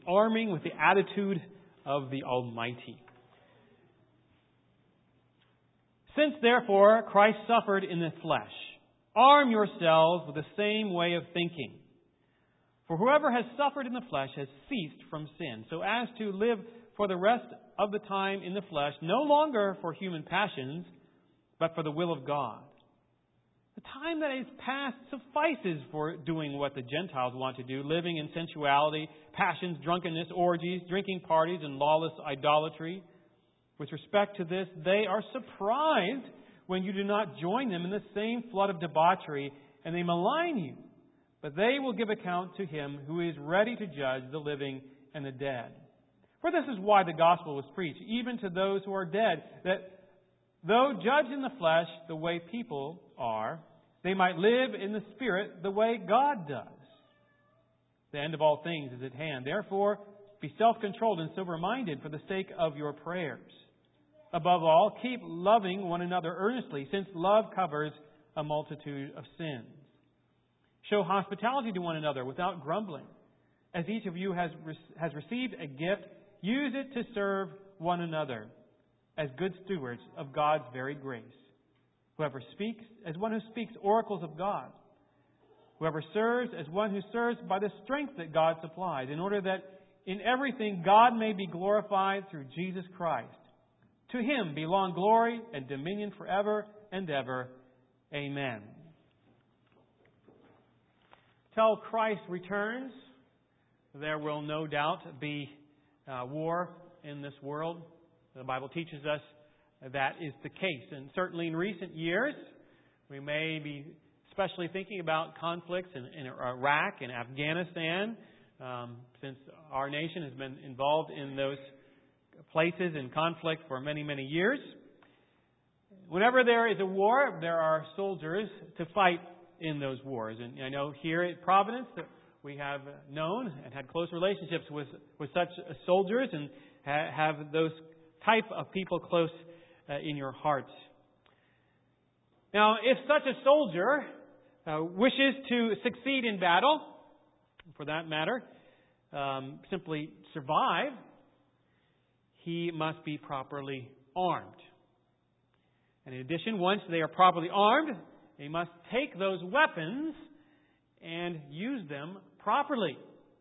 arming with the attitude of the Almighty. Since, therefore, Christ suffered in the flesh, arm yourselves with the same way of thinking. For whoever has suffered in the flesh has ceased from sin, so as to live for the rest of the time in the flesh, no longer for human passions, but for the will of God. The time that is past suffices for doing what the Gentiles want to do, living in sensuality, passions, drunkenness, orgies, drinking parties, and lawless idolatry. With respect to this, they are surprised when you do not join them in the same flood of debauchery, and they malign you. But they will give account to Him who is ready to judge the living and the dead. For this is why the gospel was preached, even to those who are dead, that though judged in the flesh the way people are, they might live in the Spirit the way God does. The end of all things is at hand. Therefore, be self-controlled and sober-minded for the sake of your prayers. Above all, keep loving one another earnestly, since love covers a multitude of sins. Show hospitality to one another without grumbling. As each of you has received a gift, use it to serve one another as good stewards of God's very grace. Whoever speaks, as one who speaks oracles of God. Whoever serves, as one who serves by the strength that God supplies, in order that in everything God may be glorified through Jesus Christ. To Him belong glory and dominion forever and ever. Amen. Till Christ returns, there will no doubt be war in this world. The Bible teaches us that is the case. And certainly in recent years, we may be especially thinking about conflicts in Iraq and Afghanistan, since our nation has been involved in those places in conflict for many, many years. Whenever there is a war, there are soldiers to fight in those wars. And I know here at Providence that we have known and had close relationships with such soldiers and have those type of people close in your hearts. Now, if such a soldier wishes to succeed in battle, for that matter, simply survive, he must be properly armed. And in addition, once they are properly armed, they must take those weapons and use them properly.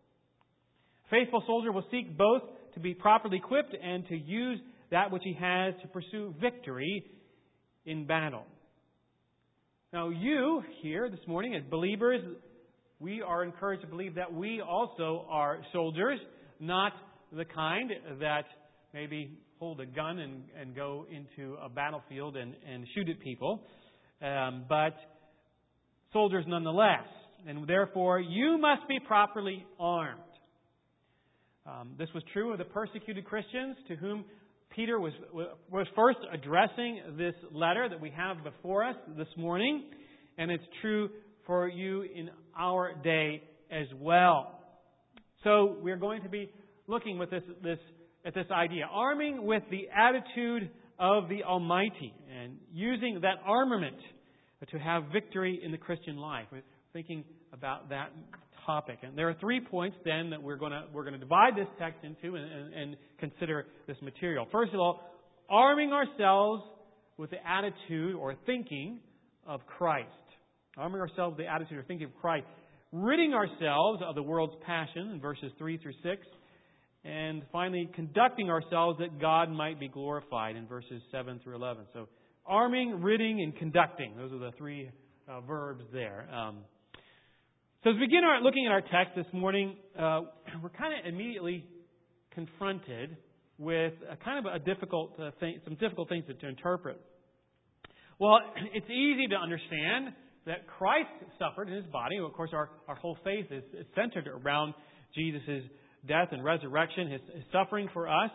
A faithful soldier will seek both to be properly equipped and to use that which he has to pursue victory in battle. Now, you here this morning as believers, we are encouraged to believe that we also are soldiers, not the kind that maybe hold a gun and go into a battlefield and shoot at people, but soldiers nonetheless. And therefore, you must be properly armed. This was true of the persecuted Christians to whom Peter was first addressing this letter that we have before us this morning. And it's true for you in our day as well. So we're going to be looking at this idea, arming with the attitude of the Almighty and using that armament to have victory in the Christian life. We're thinking about that topic. And there are 3 points then that we're going to divide this text into and consider this material. First of all, arming ourselves with the attitude or thinking of Christ. Arming ourselves with the attitude or thinking of Christ. Ridding ourselves of the world's passion in verses 3 through 6. And finally, conducting ourselves that God might be glorified in verses 7 through 11. So, arming, ridding, and conducting. Those are the 3 verbs there. So as we begin looking at our text this morning, we're kind of immediately confronted with some difficult things to interpret. Well, it's easy to understand that Christ suffered in His body. Of course, our whole faith is centered around Jesus' death and resurrection, His suffering for us.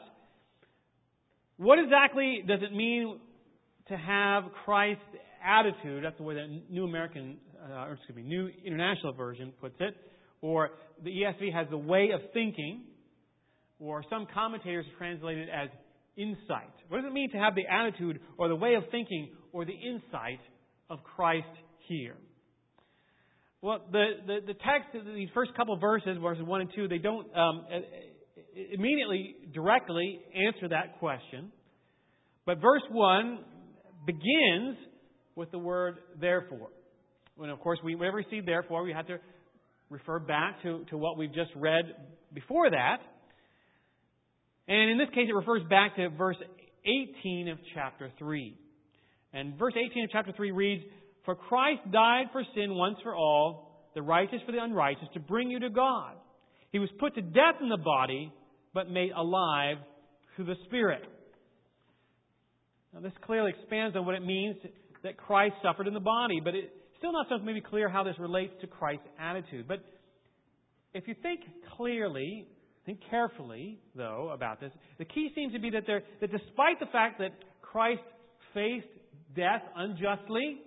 What exactly does it mean to have Christ's attitude? That's the way that New International Version puts it. Or the ESV has the way of thinking. Or some commentators translate it as insight. What does it mean to have the attitude or the way of thinking or the insight of Christ here? Well, the text, these first couple of verses, verses 1 and 2, they don't immediately, directly answer that question. But verse 1 begins with the word therefore. When, of course, whenever we see therefore, we have to refer back to what we've just read before that. And in this case, it refers back to verse 18 of chapter 3. And verse 18 of chapter 3 reads, "For Christ died for sin once for all, the righteous for the unrighteous, to bring you to God. He was put to death in the body, but made alive through the Spirit." Now, this clearly expands on what it means that Christ suffered in the body, but it's still not so maybe clear how this relates to Christ's attitude. But if you think clearly, think carefully, though, about this, the key seems to be that despite the fact that Christ faced death unjustly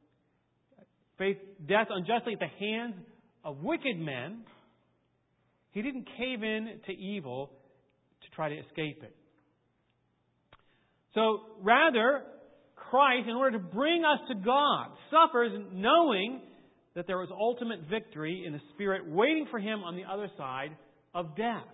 at the hands of wicked men, He didn't cave in to evil to try to escape it. So rather, Christ, in order to bring us to God, suffers knowing that there was ultimate victory in the Spirit waiting for Him on the other side of death.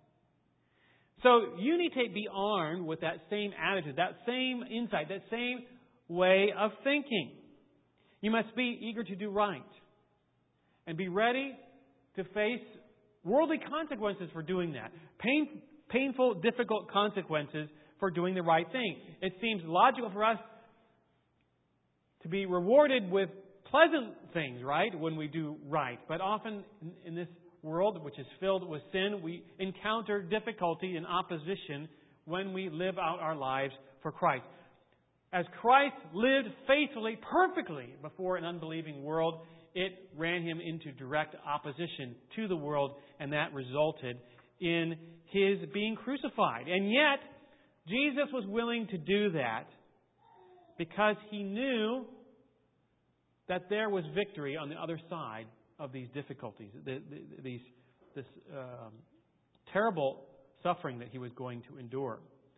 So you need to be armed with that same attitude, that same insight, that same way of thinking. You must be eager to do right and be ready to face worldly consequences for doing that. Painful, difficult consequences for doing the right thing. It seems logical for us to be rewarded with pleasant things, right, when we do right. But often in this world, which is filled with sin, we encounter difficulty and opposition when we live out our lives for Christ. As Christ lived faithfully, perfectly before an unbelieving world, it ran Him into direct opposition to the world, and that resulted in His being crucified. And yet, Jesus was willing to do that because He knew that there was victory on the other side of these difficulties, this terrible suffering that He was going to endure.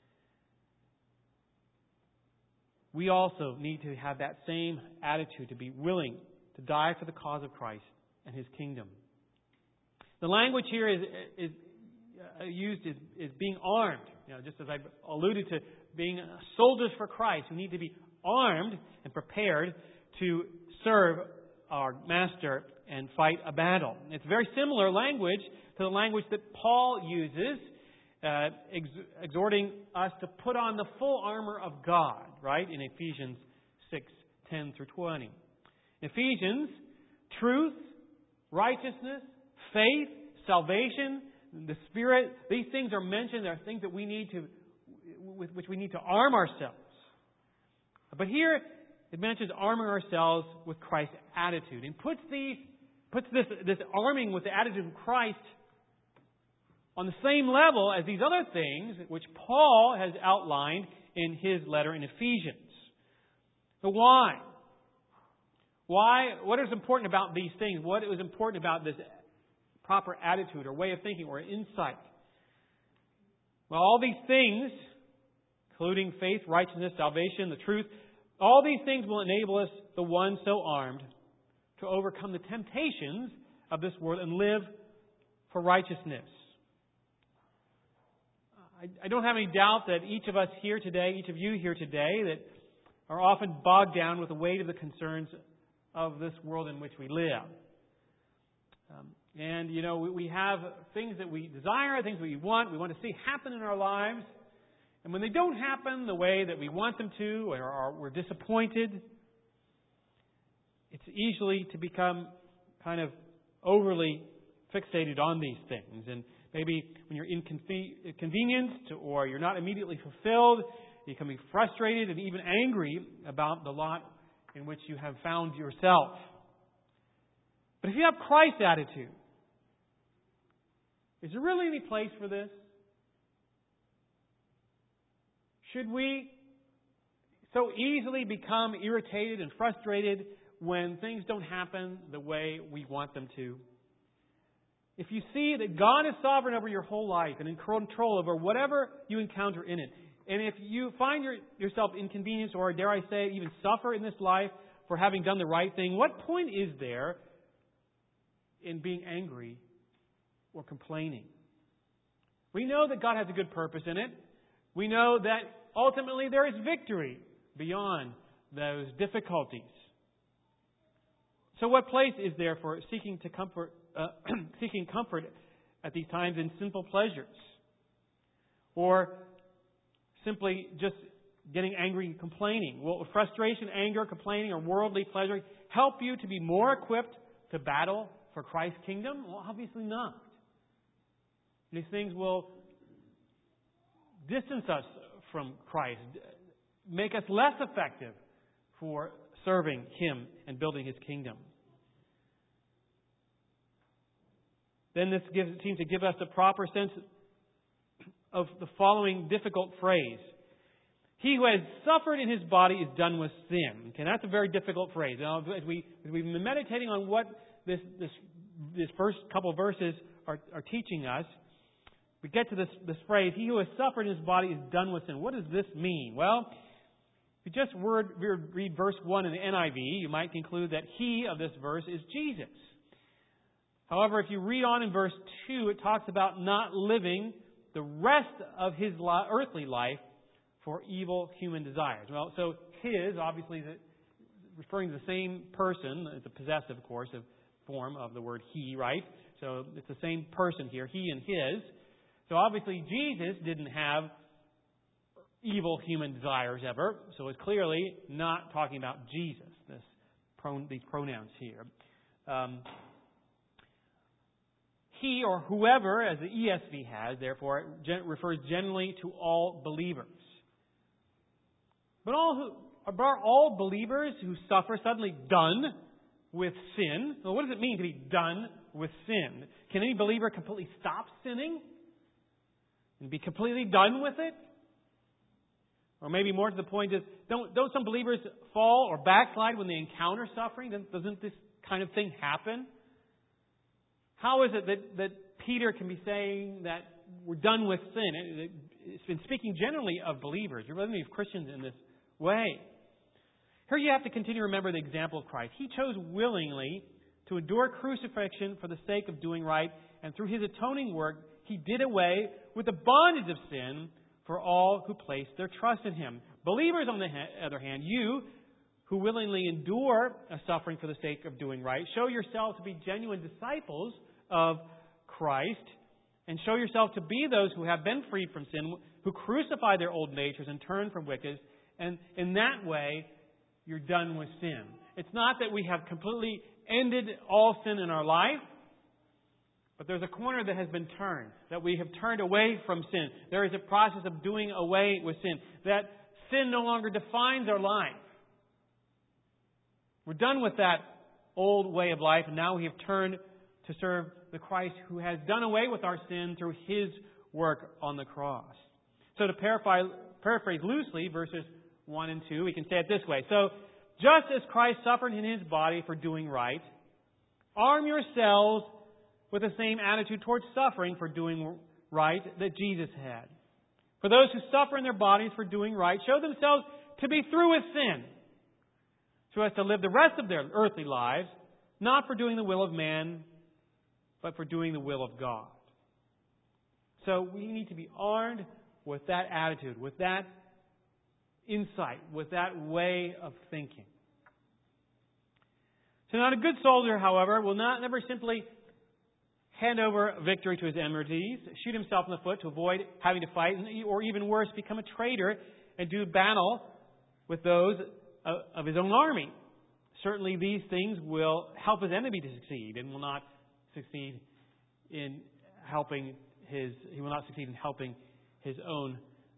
We also need to have that same attitude, to be willing to die for the cause of Christ and His kingdom. The language here is used is being armed. Just as I've alluded to, being soldiers for Christ who need to be armed and prepared to serve our Master and fight a battle. It's very similar language to the language that Paul uses, exhorting us to put on the full armor of God, right, in Ephesians 6:10 through 20. Ephesians, truth, righteousness, faith, salvation, the Spirit, these things are mentioned. They're things that we need to, with which we need to arm ourselves. But here it mentions arming ourselves with Christ's attitude, and puts this arming with the attitude of Christ on the same level as these other things which Paul has outlined in his letter in Ephesians. So why? Why? What is important about these things? What is important about this proper attitude or way of thinking or insight? Well, all these things, including faith, righteousness, salvation, the truth, all these things will enable us, the one so armed, to overcome the temptations of this world and live for righteousness. I don't have any doubt that each of us here today, each of you here today, that are often bogged down with the weight of the concerns of this world in which we live. And, we have things that we desire, things we want to see happen in our lives. And when they don't happen the way that we want them to, or we're disappointed, it's easily to become kind of overly fixated on these things. And maybe when you're inconvenienced or you're not immediately fulfilled, you can be frustrated and even angry about the lot in which you have found yourself. But if you have Christ's attitude, is there really any place for this? Should we so easily become irritated and frustrated when things don't happen the way we want them to? If you see that God is sovereign over your whole life and in control over whatever you encounter in it, and if you find yourself inconvenienced or, dare I say, even suffer in this life for having done the right thing, what point is there in being angry or complaining? We know that God has a good purpose in it. We know that ultimately there is victory beyond those difficulties. So what place is there for seeking comfort at these times in simple pleasures? Or simply just getting angry and complaining? Will frustration, anger, complaining, or worldly pleasure help you to be more equipped to battle for Christ's kingdom? Well, obviously not. These things will distance us from Christ, make us less effective for serving Him and building His kingdom. Then this seems to give us a proper sense of the following difficult phrase. He who has suffered in his body is done with sin. Okay, that's a very difficult phrase. Now, as we've been meditating on what this first couple of verses are teaching us, we get to this phrase, he who has suffered in his body is done with sin. What does this mean? Well, if you just read verse 1 in the NIV, you might conclude that he of this verse is Jesus. However, if you read on in verse 2, it talks about not living the rest of his earthly life for evil human desires. Well, so his, obviously, referring to the same person. It's a possessive, of course, of form of the word he, right? So it's the same person here, he and his. So obviously Jesus didn't have evil human desires ever. So it's clearly not talking about Jesus, these pronouns here. He or whoever, as the ESV has, therefore, refers generally to all believers. But are all believers who suffer suddenly done with sin? Well, what does it mean to be done with sin? Can any believer completely stop sinning and be completely done with it? Or maybe more to the point is, don't some believers fall or backslide when they encounter suffering? Doesn't this kind of thing happen? How is it that Peter can be saying that we're done with sin? It's been speaking generally of believers. You're really of Christians in this way. Here you have to continue to remember the example of Christ. He chose willingly to endure crucifixion for the sake of doing right, and through His atoning work, He did away with the bondage of sin for all who place their trust in Him. Believers, on the other hand, you who willingly endure a suffering for the sake of doing right, show yourselves to be genuine disciples of Christ, and show yourself to be those who have been freed from sin, who crucify their old natures and turn from wicked. And in that way, you're done with sin. It's not that we have completely ended all sin in our life, but there's a corner that has been turned, that we have turned away from sin. There is a process of doing away with sin, that sin no longer defines our life. We're done with that old way of life, and now we have turned to serve the Christ who has done away with our sin through His work on the cross. So to paraphrase loosely, verses 1 and 2, we can say it this way. So, just as Christ suffered in His body for doing right, arm yourselves with the same attitude towards suffering for doing right that Jesus had. For those who suffer in their bodies for doing right, show themselves to be through with sin, so as to live the rest of their earthly lives, not for doing the will of man, but for doing the will of God. So we need to be armed with that attitude, with that insight, with that way of thinking. So not a good soldier, however, will never simply hand over victory to his enemies, shoot himself in the foot to avoid having to fight, or even worse, become a traitor and do battle with those of his own army. Certainly these things will help his enemy to succeed and will not succeed in helping he will not succeed in helping his own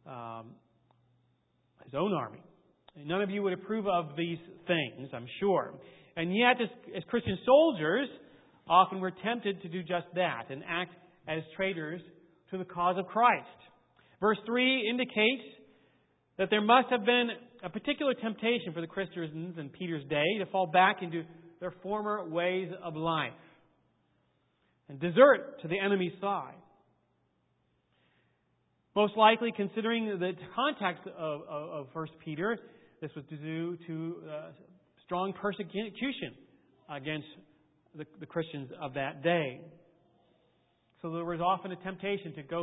army. None of you would approve of these things, I'm sure. And yet, as Christian soldiers, often we're tempted to do just that and act as traitors to the cause of Christ. Verse 3 indicates that there must have been a particular temptation for the Christians in Peter's day to fall back into their former ways of life and desert to the enemy's side. Most likely, considering the context of 1 Peter, this was due to strong persecution against the Christians of that day. So there was often a temptation to go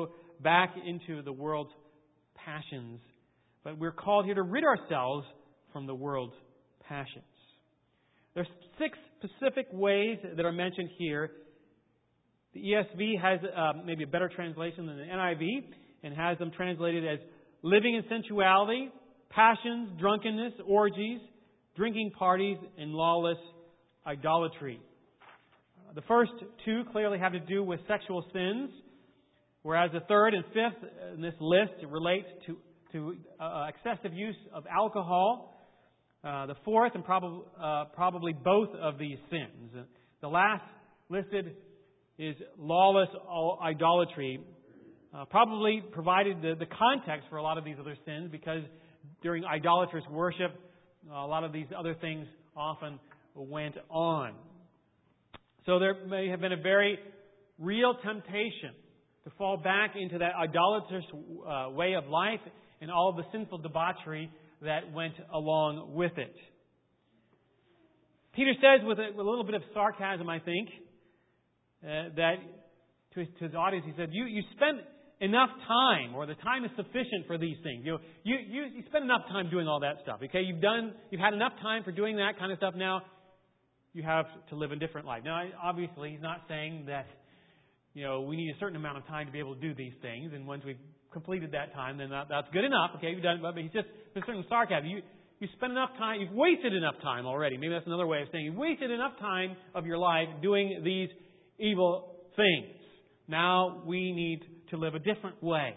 back into the world's passions. But we're called here to rid ourselves from the world's passions. There's 6 specific ways that are mentioned here. The ESV has maybe a better translation than the NIV and has them translated as living in sensuality, passions, drunkenness, orgies, drinking parties, and lawless idolatry. The first 2 clearly have to do with sexual sins, whereas the third and fifth in this list relate to excessive use of alcohol. The fourth and probably both of these sins. The last listed is lawless idolatry. Probably provided the context for a lot of these other sins, because during idolatrous worship, a lot of these other things often went on. So there may have been a very real temptation to fall back into that idolatrous way of life and all of the sinful debauchery that went along with it. Peter says with a little bit of sarcasm, I think, that to his audience, he said, you spent enough time, or the time is sufficient for these things. You spend enough time doing all that stuff. Okay, you've had enough time for doing that kind of stuff. Now you have to live a different life. Now, obviously, he's not saying that we need a certain amount of time to be able to do these things, and once we've completed that time, then that's good enough. Okay, you've done. But he's just there's certain sarcasm. You spent enough time. You've wasted enough time already. Maybe that's another way of saying you've wasted enough time of your life doing these evil things. Now we need to live a different way.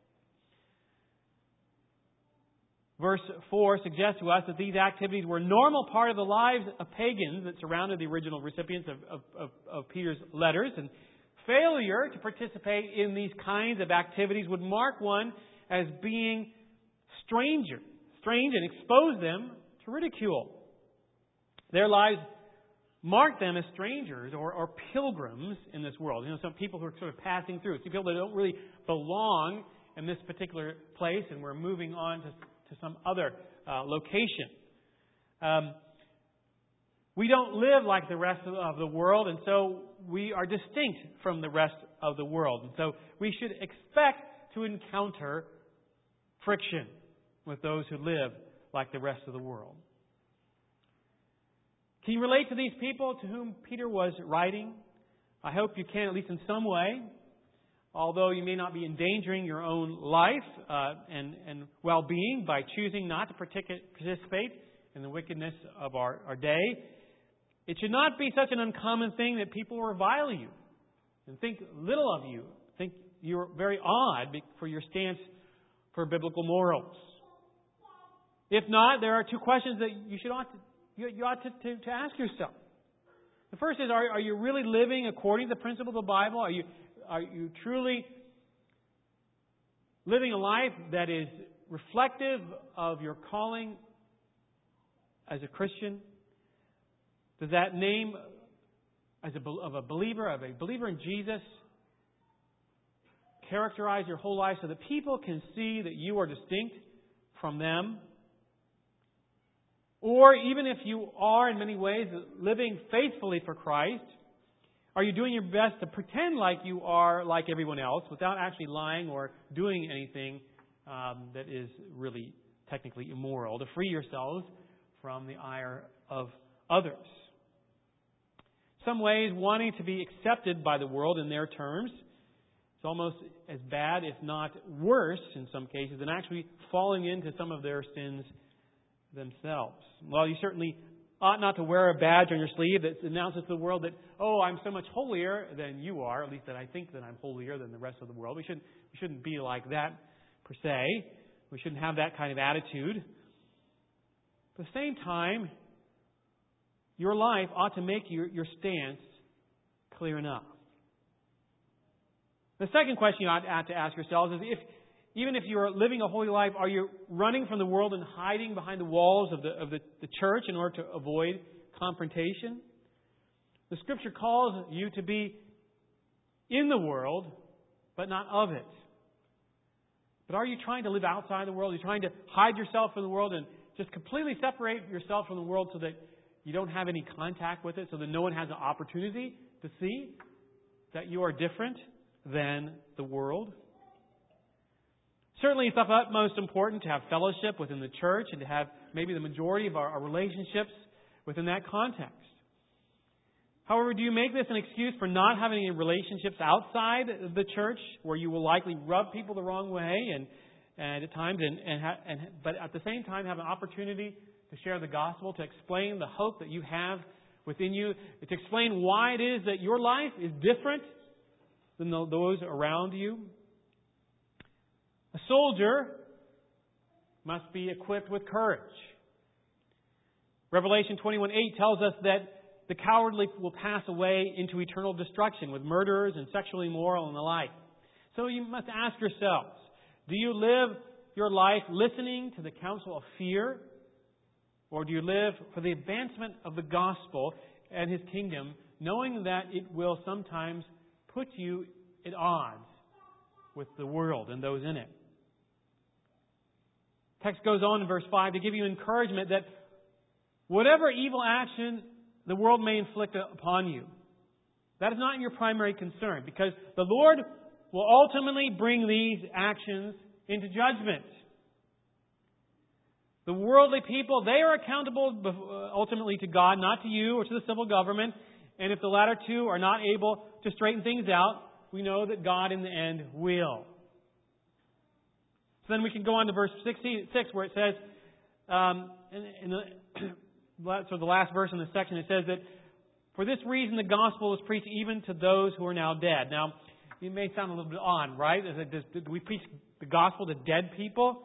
Verse 4 suggests to us that these activities were a normal part of the lives of pagans that surrounded the original recipients of Peter's letters. And failure to participate in these kinds of activities would mark one as being strange, and expose them to ridicule. Their lives mark them as strangers or pilgrims in this world. Some people who are sort of passing through. Some people that don't really belong in this particular place, and we're moving on to some other location. We don't live like the rest of the world, and so we are distinct from the rest of the world. And so we should expect to encounter friction with those who live like the rest of the world. Can you relate to these people to whom Peter was writing? I hope you can, at least in some way. Although you may not be endangering your own life and well-being by choosing not to participate in the wickedness of our day, it should not be such an uncommon thing that people revile you and think little of you, think you're very odd for your stance for biblical morals. If not, there are 2 questions that you ought to ask yourself. The first is, are you really living according to the principle of the Bible? Are you truly living a life that is reflective of your calling as a Christian? Does that name of a believer in Jesus, characterize your whole life so that people can see that you are distinct from them? Or even if you are in many ways living faithfully for Christ, are you doing your best to pretend like you are like everyone else without actually lying or doing anything that is really technically immoral, to free yourselves from the ire of others? Some ways, wanting to be accepted by the world in their terms, it's almost as bad, if not worse in some cases, than actually falling into some of their sins themselves. Well, you certainly ought not to wear a badge on your sleeve that announces to the world that, oh, I'm so much holier than you are, at least that I think that I'm holier than the rest of the world. We shouldn't be like that per se. We shouldn't have that kind of attitude. But at the same time, your life ought to make your stance clear enough. The second question you ought to ask yourselves is, even if you're living a holy life, are you running from the world and hiding behind the walls of the church in order to avoid confrontation? The Scripture calls you to be in the world, but not of it. But are you trying to live outside the world? Are you trying to hide yourself from the world and just completely separate yourself from the world so that you don't have any contact with it, so that no one has an opportunity to see that you are different than the world? Certainly it's of utmost importance to have fellowship within the church and to have maybe the majority of our relationships within that context. However, do you make this an excuse for not having any relationships outside the church where you will likely rub people the wrong way and at times, but at the same time have an opportunity to share the gospel, to explain the hope that you have within you, to explain why it is that your life is different than those around you? A soldier must be equipped with courage. Revelation 21:8 tells us that the cowardly will pass away into eternal destruction with murderers and sexually immoral and the like. So you must ask yourselves, do you live your life listening to the counsel of fear? Or do you live for the advancement of the gospel and His kingdom, knowing that it will sometimes put you at odds with the world and those in it? Text goes on in verse 5 to give you encouragement that whatever evil action the world may inflict upon you, that is not your primary concern, because the Lord will ultimately bring these actions into judgment. The worldly people, they are accountable ultimately to God, not to you or to the civil government. And if the latter two are not able to straighten things out, we know that God in the end will. So then we can go on to verse 66 where it says, so the last verse in this section, it says that for this reason the gospel is preached even to those who are now dead. Now, it may sound a little bit odd, right? Do we preach the gospel to dead people?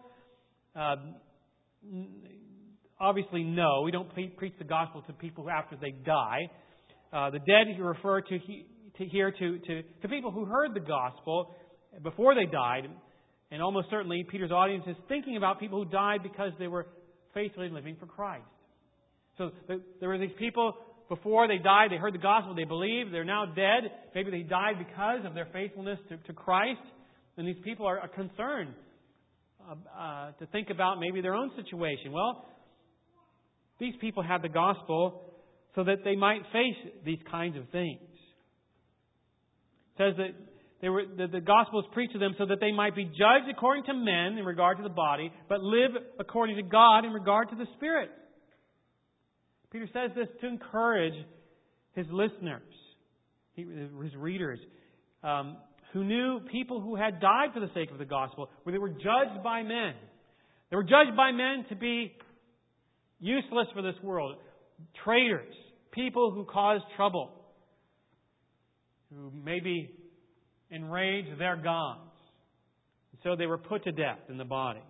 Obviously, no. We don't preach the gospel to people after they die. The dead you refer to here to people who heard the gospel before they died. And almost certainly, Peter's audience is thinking about people who died because they were faithfully living for Christ. So there were these people before they died, they heard the gospel, they believed, they're now dead. Maybe they died because of their faithfulness to Christ. And these people are concerned to think about maybe their own situation. Well, these people had the gospel so that they might face these kinds of things. It says that the gospel is preached to them so that they might be judged according to men in regard to the body, but live according to God in regard to the Spirit. Peter says this to encourage his listeners, his readers, who knew people who had died for the sake of the gospel, where they were judged by men. They were judged by men to be useless for this world, traitors, people who caused trouble, who maybe enraged their gods. And so they were put to death in the body.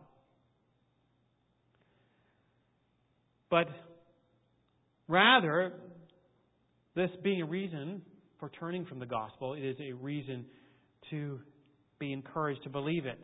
But rather, this being a reason for turning from the gospel, it is a reason to be encouraged to believe it.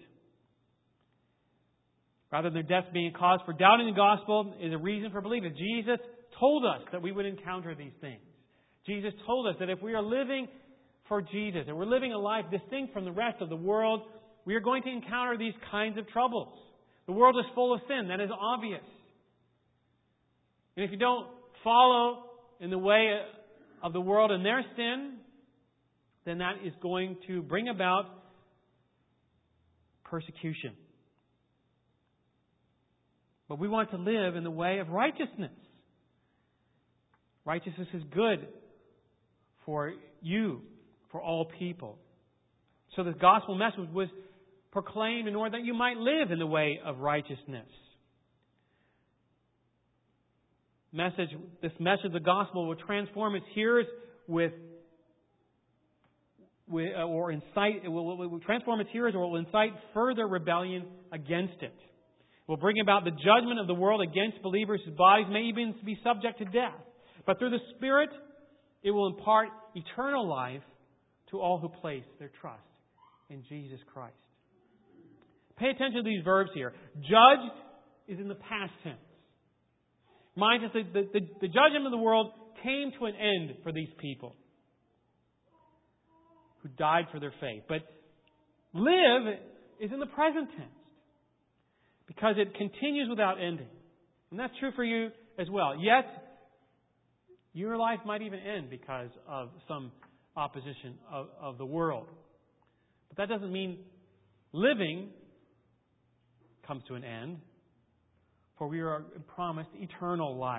Rather than death being a cause for doubting the gospel, is a reason for believing it. Jesus told us that we would encounter these things. Jesus told us that if we are living for Jesus and we're living a life distinct from the rest of the world, we are going to encounter these kinds of troubles. The world is full of sin. That is obvious. And if you don't follow in the way of the world and their sin, then that is going to bring about persecution. But we want to live in the way of righteousness. Righteousness is good for you, for all people. So the gospel message was proclaimed in order that you might live in the way of righteousness. This message of the gospel will transform its hearers or will transform its hearers, or will incite further rebellion against it. It will bring about the judgment of the world against believers whose bodies may even be subject to death. But through the Spirit, it will impart eternal life to all who place their trust in Jesus Christ. Pay attention to these verbs here. Judged is in the past tense. Reminds us that the judgment of the world came to an end for these people who died for their faith. But live is in the present tense because it continues without ending. And that's true for you as well. Yet, your life might even end because of some opposition of the world. But that doesn't mean living comes to an end, for we are promised eternal life.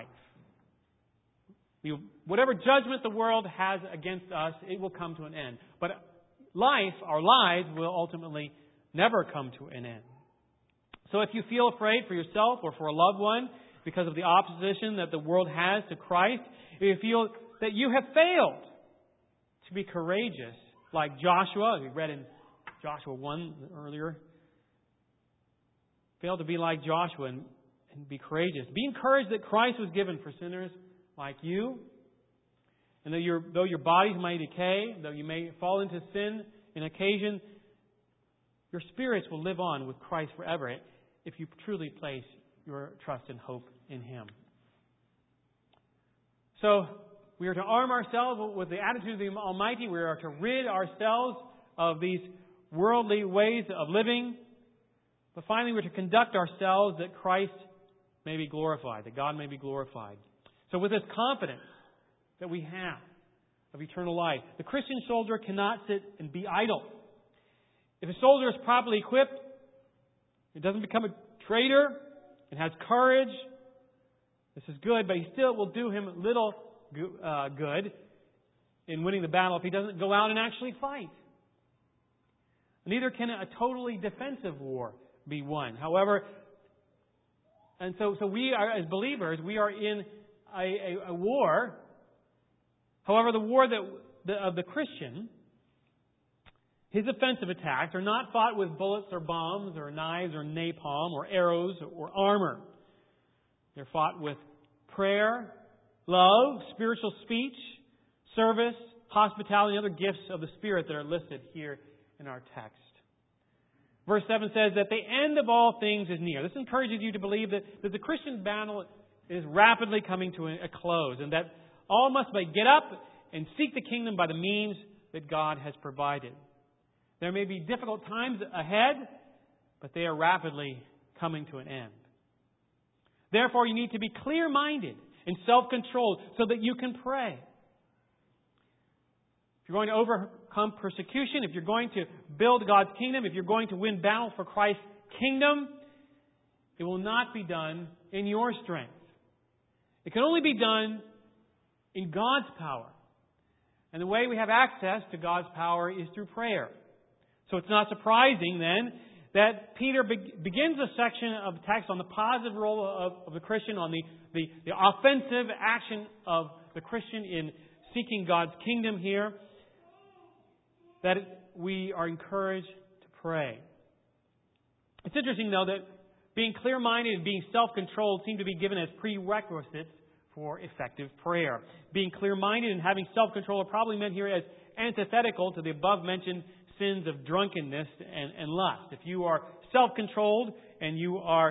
Whatever judgment the world has against us, it will come to an end. But our lives will ultimately never come to an end. So if you feel afraid for yourself or for a loved one because of the opposition that the world has to Christ, if you feel that you have failed to be courageous, like Joshua, we read in Joshua 1 earlier, failed to be like Joshua and be courageous. Be encouraged that Christ was given for sinners like you. And though your bodies may decay, though you may fall into sin in occasion, your spirits will live on with Christ forever if you truly place your trust and hope in Him. So, we are to arm ourselves with the attitude of the Almighty. We are to rid ourselves of these worldly ways of living. But finally, we're to conduct ourselves that Christ may be glorified, that God may be glorified. So with this confidence that we have of eternal life, the Christian soldier cannot sit and be idle. If a soldier is properly equipped, it doesn't become a traitor, it has courage, this is good, but he still will do him little good in winning the battle if he doesn't go out and actually fight. Neither can a totally defensive war be won. However, and so we are, as believers, we are in a war. However, the war of the Christian, his offensive attacks are not fought with bullets or bombs or knives or napalm or arrows or armor. They're fought with prayer, love, spiritual speech, service, hospitality, and other gifts of the Spirit that are listed here in our text. Verse 7 says that the end of all things is near. This encourages you to believe that the Christian battle is rapidly coming to a close and that all must get up and seek the kingdom by the means that God has provided. There may be difficult times ahead, but they are rapidly coming to an end. Therefore, you need to be clear-minded and self-controlled so that you can pray. If you're going to overcome persecution, if you're going to build God's kingdom, if you're going to win battle for Christ's kingdom, it will not be done in your strength. It can only be done in God's power. And the way we have access to God's power is through prayer. So it's not surprising then that Peter begins a section of the text on the positive role of the Christian, on the offensive action of the Christian in seeking God's kingdom here, that we are encouraged to pray. It's interesting, though, that being clear-minded and being self-controlled seem to be given as prerequisites for effective prayer. Being clear-minded and having self-control are probably meant here as antithetical to the above-mentioned sins of drunkenness and lust. If you are self-controlled and you are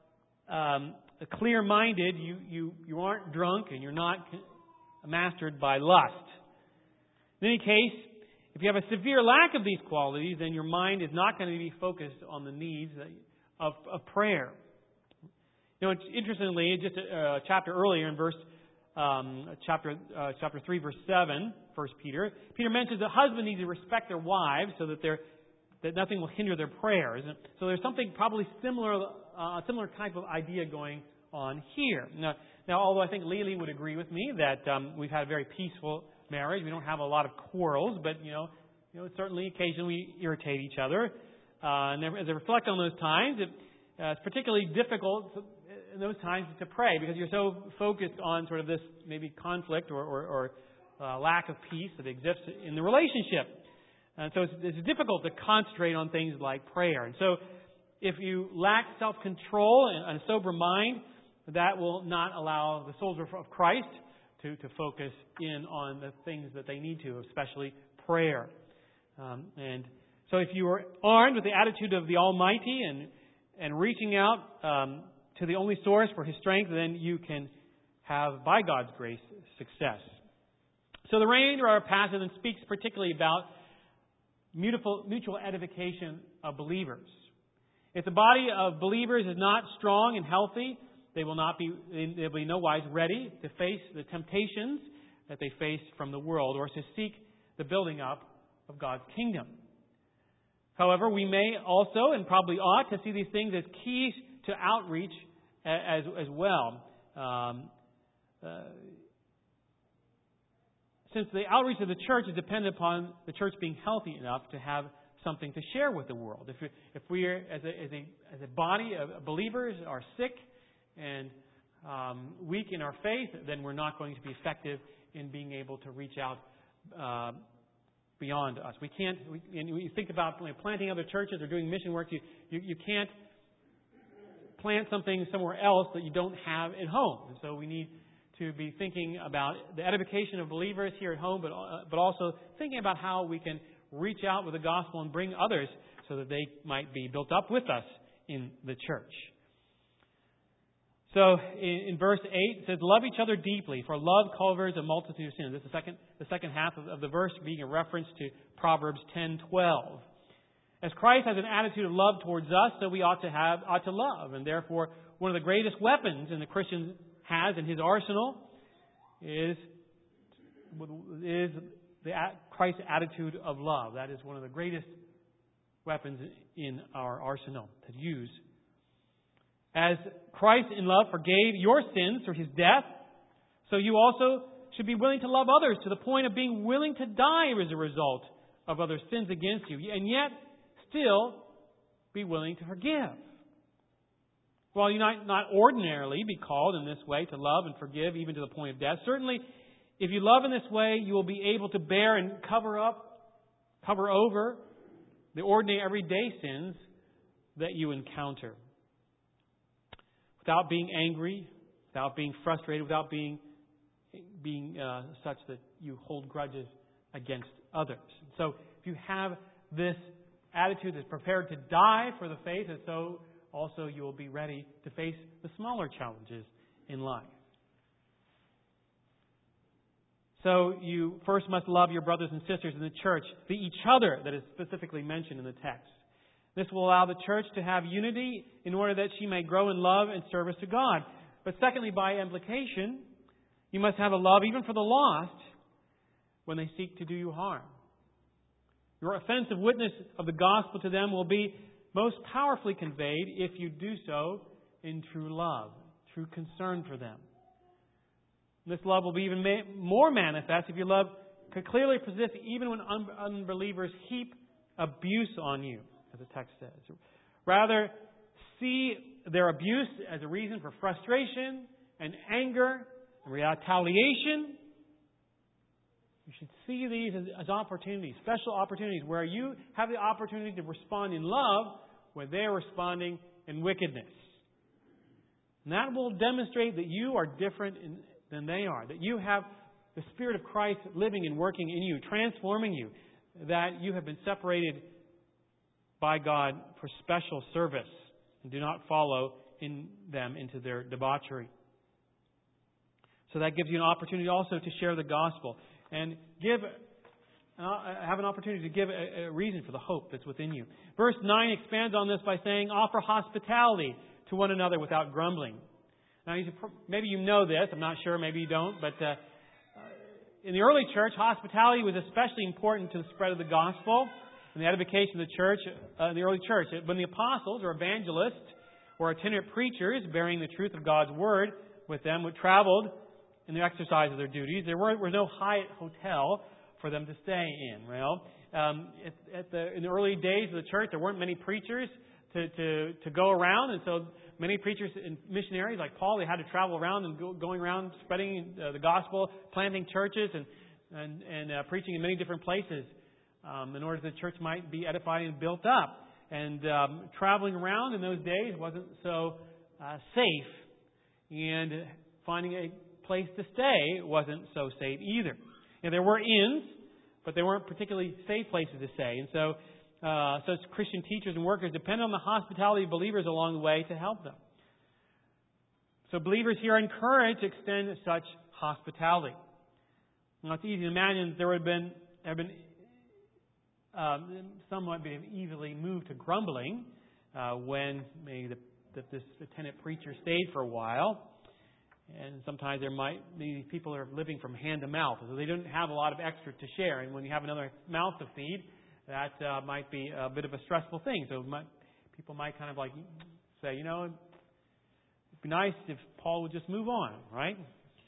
clear-minded, you aren't drunk and you're not mastered by lust. In any case, if you have a severe lack of these qualities, then your mind is not going to be focused on the needs of prayer. You know, interestingly, just a chapter earlier in chapter 3, verse 7, 1 Peter mentions that husbands need to respect their wives so that nothing will hinder their prayers. So there's something probably similar type of idea going on here. Now, although I think Lily would agree with me that we've had a very peaceful marriage, we don't have a lot of quarrels, but certainly occasionally we irritate each other. And as I reflect on those times, it's particularly difficult in those times to pray because you're so focused on sort of this maybe conflict or lack of peace that exists in the relationship. And so it's difficult to concentrate on things like prayer. And so if you lack self-control and a sober mind, that will not allow the soldier of Christ to focus in on the things that they need to, especially prayer. And so if you are armed with the attitude of the Almighty and reaching out to the only source for His strength, then you can have, by God's grace, success. So the remainder of our passage then speaks particularly about mutual edification of believers. If the body of believers is not strong and healthy, they will be no wise ready to face the temptations that they face from the world or to seek the building up of God's kingdom. However, we may also, and probably ought, to see these things as keys to outreach as well. Since the outreach of the church is dependent upon the church being healthy enough to have something to share with the world. If we are, as a body of believers, are sick and weak in our faith, then we're not going to be effective in being able to reach out beyond us. We can't. And when you think about planting other churches or doing mission work, you can't plant something somewhere else that you don't have at home. And so we need to be thinking about the edification of believers here at home, but also thinking about how we can reach out with the gospel and bring others so that they might be built up with us in the church. So in verse 8 it says, "Love each other deeply, for love covers a multitude of sins." This is the second half of the verse being a reference to Proverbs 10:12. As Christ has an attitude of love towards us, so we ought to love. And therefore, one of the greatest weapons in the Christian has in his arsenal is Christ's attitude of love. That is one of the greatest weapons in our arsenal to use. As Christ in love forgave your sins through His death, so you also should be willing to love others to the point of being willing to die as a result of other sins against you, and yet still be willing to forgive. While you might not ordinarily be called in this way to love and forgive even to the point of death, certainly if you love in this way, you will be able to bear and cover over the ordinary everyday sins that you encounter. Without being angry, without being frustrated, without being such that you hold grudges against others. So if you have this attitude that's prepared to die for the faith, and so also you will be ready to face the smaller challenges in life. So you first must love your brothers and sisters in the church, the each other that is specifically mentioned in the text. This will allow the church to have unity in order that she may grow in love and service to God. But secondly, by implication, you must have a love even for the lost when they seek to do you harm. Your offensive witness of the gospel to them will be most powerfully conveyed if you do so in true love, true concern for them. This love will be even more manifest if your love could clearly persist even when unbelievers heap abuse on you, as the text says. Rather, see their abuse as a reason for frustration and anger and retaliation. You should see these as opportunities, special opportunities, where you have the opportunity to respond in love when they are responding in wickedness. And that will demonstrate that you are different than they are, that you have the Spirit of Christ living and working in you, transforming you, that you have been separated by God for special service and do not follow in them into their debauchery. So that gives you an opportunity also to share the gospel and have an opportunity to give a reason for the hope that's within you. Verse 9 expands on this by saying, offer hospitality to one another without grumbling. Now, maybe you know this. I'm not sure. Maybe you don't. But in the early church, hospitality was especially important to the spread of the gospel and the edification of the church in the early church. When the apostles or evangelists or itinerant preachers bearing the truth of God's word with them would traveled in the exercise of their duties, there was no Hyatt hotel for them to stay in. Well, in the early days of the church, there weren't many preachers to go around, and so many preachers and missionaries like Paul, they had to travel around and going around spreading the gospel, planting churches, and preaching in many different places in order that the church might be edified and built up. And traveling around in those days wasn't so safe, and finding a place to stay wasn't so safe either. And there were inns, but they weren't particularly safe places to stay. And so such Christian teachers and workers depend on the hospitality of believers along the way to help them. So believers here are encouraged to extend such hospitality. Now, it's easy to imagine there have been some might be easily moved to grumbling when maybe this itinerant preacher stayed for a while. And sometimes these people are living from hand to mouth, so they don't have a lot of extra to share. And when you have another mouth to feed, that might be a bit of a stressful thing. So people might kind of like say, it'd be nice if Paul would just move on, right?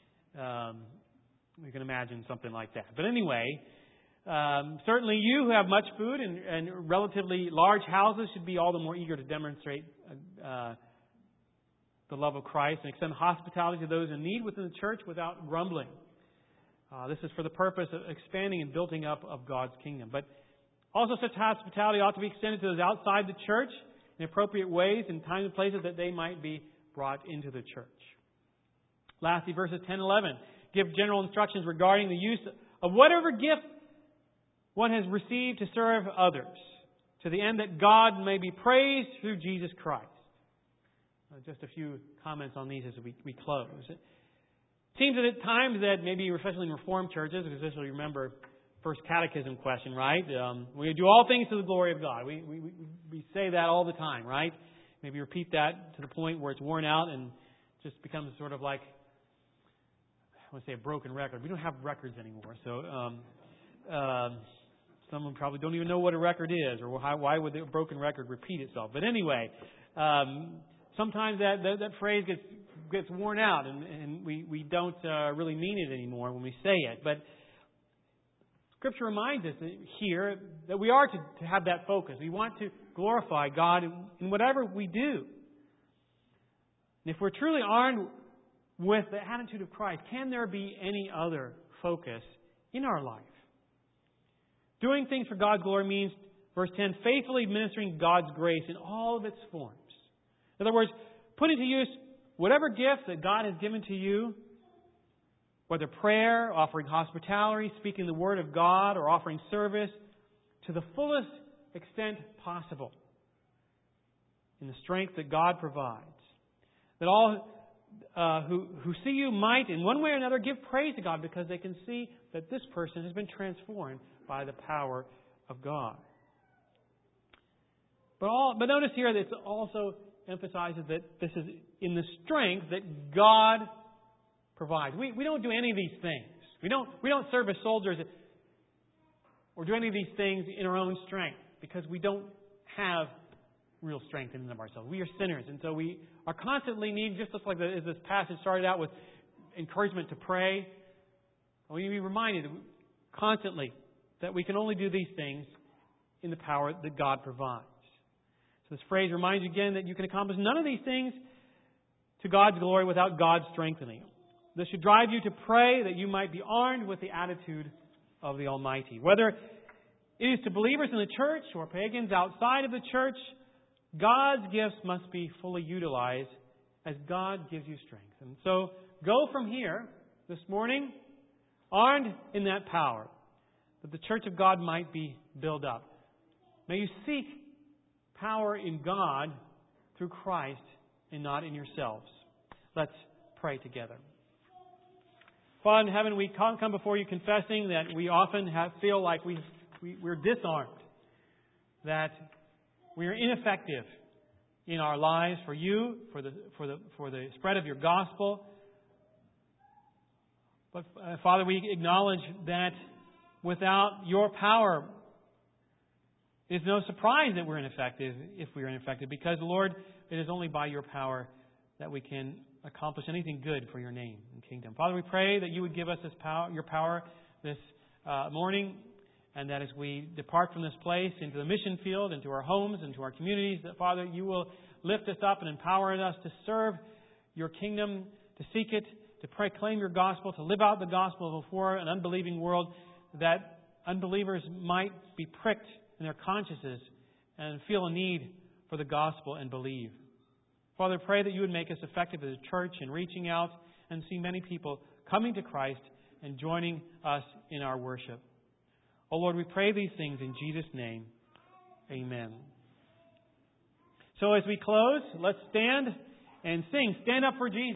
We can imagine something like that. But anyway, certainly you who have much food and relatively large houses should be all the more eager to demonstrate the love of Christ and extend hospitality to those in need within the church without grumbling. This is for the purpose of expanding and building up of God's kingdom. But also such hospitality ought to be extended to those outside the church in appropriate ways and times and places that they might be brought into the church. Lastly, verses 10 and 11 give general instructions regarding the use of whatever gift one has received to serve others, to the end that God may be praised through Jesus Christ. Just a few comments on these as we close. It seems that at times that maybe, especially in Reformed churches, especially remember first catechism question, right? We do all things to the glory of God. We say that all the time, right? Maybe repeat that to the point where it's worn out and just becomes sort of like, I want to say a broken record. We don't have records anymore, so someone probably don't even know what a record is, or why would a broken record repeat itself. But anyway, sometimes that phrase gets worn out, and we don't really mean it anymore when we say it. But Scripture reminds us here that we are to have that focus. We want to glorify God in whatever we do. And if we're truly armed with the attitude of Christ, can there be any other focus in our life? Doing things for God's glory means, verse 10, faithfully administering God's grace in all of its forms. In other words, putting to use whatever gift that God has given to you, whether prayer, offering hospitality, speaking the Word of God, or offering service, to the fullest extent possible in the strength that God provides. That all who see you might, in one way or another, give praise to God because they can see that this person has been transformed by the power of God. But notice here that it also emphasizes that this is in the strength that God provides. We don't do any of these things. We don't serve as soldiers or do any of these things in our own strength because we don't have real strength in and of ourselves. We are sinners, and so we are constantly needing, just like as this passage started out with encouragement to pray. We be reminded constantly that we can only do these things in the power that God provides. So this phrase reminds you again that you can accomplish none of these things to God's glory without God's strengthening. This should drive you to pray that you might be armed with the attitude of the Almighty. Whether it is to believers in the church or pagans outside of the church, God's gifts must be fully utilized as God gives you strength. And so go from here this morning armed in that power, that the church of God might be built up. May you seek power in God through Christ and not in yourselves. Let's pray together. Father in heaven, we come before you confessing that we often feel like we're disarmed, that we are ineffective in our lives for you, for the spread of your gospel. But Father, we acknowledge that without your power, it's no surprise that we're ineffective if we are ineffective, because, Lord, it is only by your power that we can accomplish anything good for your name and kingdom. Father, we pray that you would give us this power, your power this morning, and that as we depart from this place into the mission field, into our homes, into our communities, that, Father, you will lift us up and empower us to serve your kingdom, to seek it, to proclaim your gospel, to live out the gospel before an unbelieving world, that unbelievers might be pricked in their consciences and feel a need for the gospel and believe. Father, pray that you would make us effective as a church in reaching out and see many people coming to Christ and joining us in our worship. Oh Lord, we pray these things in Jesus' name. Amen. So as we close, let's stand and sing. Stand up for Jesus.